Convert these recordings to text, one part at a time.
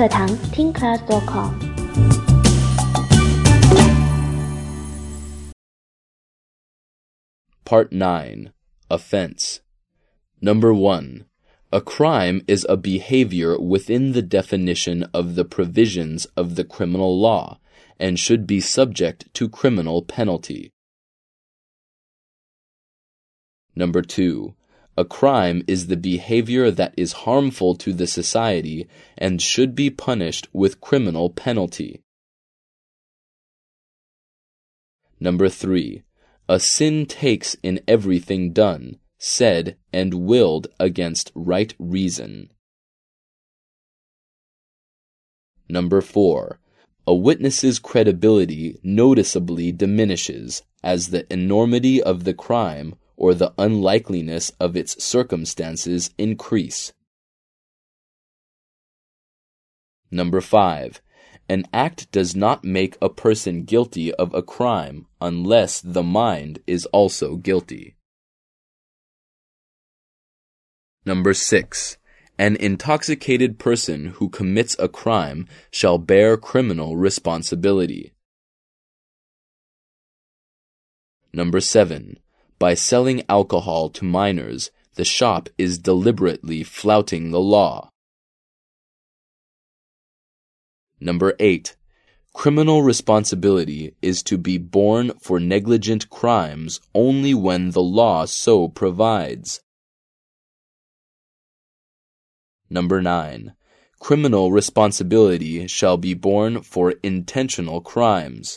课堂听 class.com。 Part 9. Offense. Number 1. A crime is a behavior within the definition of the provisions of the criminal law and should be subject to criminal penalty. Number 2. A crime is the behavior that is harmful to the society and should be punished with criminal penalty. Number 3. A sin takes in everything done, said, and willed against right reason. Number 4. A witness's credibility noticeably diminishes as the enormity of the crime or the unlikeliness of its circumstances increase. Number 5. An act does not make a person guilty of a crime unless the mind is also guilty. Number 6. An intoxicated person who commits a crime shall bear criminal responsibility. Number 7. By selling alcohol to minors, the shop is deliberately flouting the law. Number 8. Criminal responsibility is to be borne for negligent crimes only when the law so provides. Number 9. Criminal responsibility shall be borne for intentional crimes.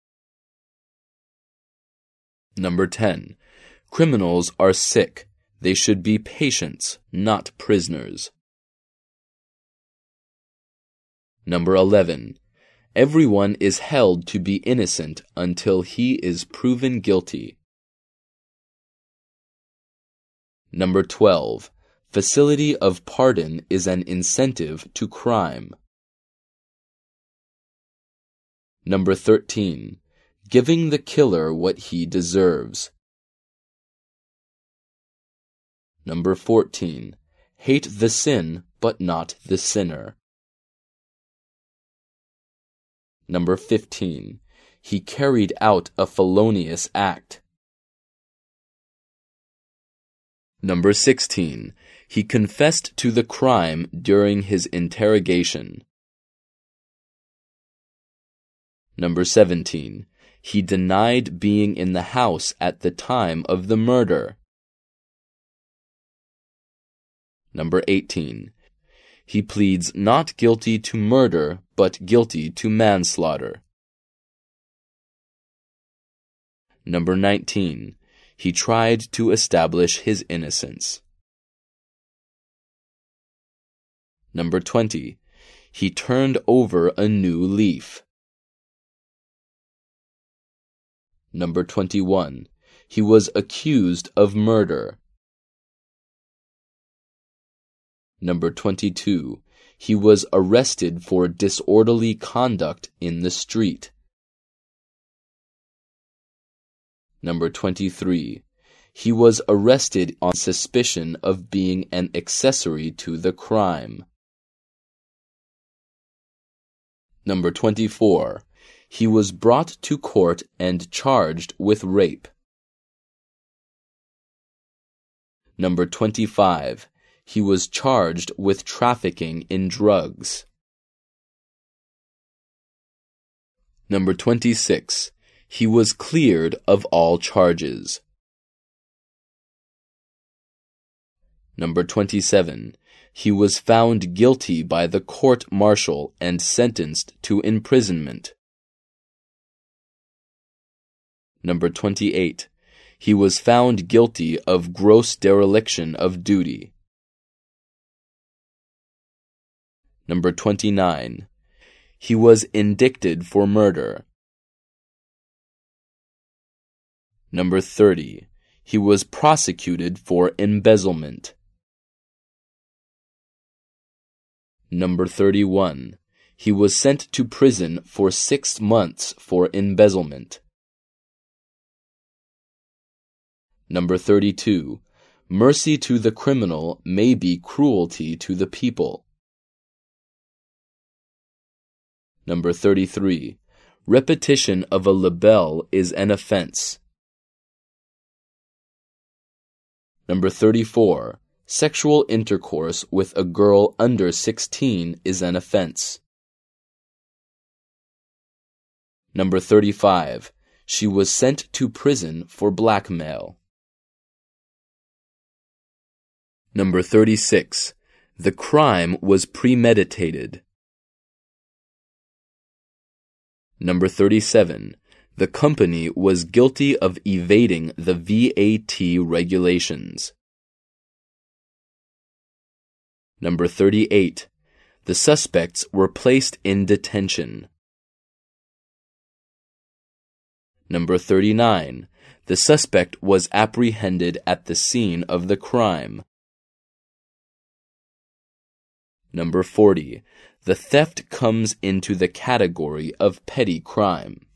Number 10. Criminals are sick. They should be patients, not prisoners. Number 11. Everyone is held to be innocent until he is proven guilty. Number 12. Facility of pardon is an incentive to crime. Number 13. Giving the killer what he deserves. Number 14. Hate the sin, but not the sinner. Number 15. He carried out a felonious act. Number 16. He confessed to the crime during his interrogation. Number 17. He denied being in the house at the time of the murder. Number 18. He pleads not guilty to murder, but guilty to manslaughter. Number 19. He tried to establish his innocence. Number 20. He turned over a new leaf. Number 21. He was accused of murder. Number 22. He was arrested for disorderly conduct in the street. Number 23. He was arrested on suspicion of being an accessory to the crime. Number 24. He was brought to court and charged with rape. Number 25. He was charged with trafficking in drugs. Number 26. He was cleared of all charges. Number 27. He was found guilty by the court-martial and sentenced to imprisonment. Number 28. He was found guilty of gross dereliction of duty. Number 29. He was indicted for murder. Number 30. He was prosecuted for embezzlement. Number 31. He was sent to prison for 6 months for embezzlement. Number 32. Mercy to the criminal may be cruelty to the people. Number 33. Repetition of a libel is an offense. Number 34. Sexual intercourse with a girl under 16 is an offense. Number 35. She was sent to prison for blackmail. Number 36. The crime was premeditated. Number 37. The company was guilty of evading the VAT regulations. Number 38. The suspects were placed in detention. Number 39. The suspect was apprehended at the scene of the crime. Number 40. The theft comes into the category of petty crime.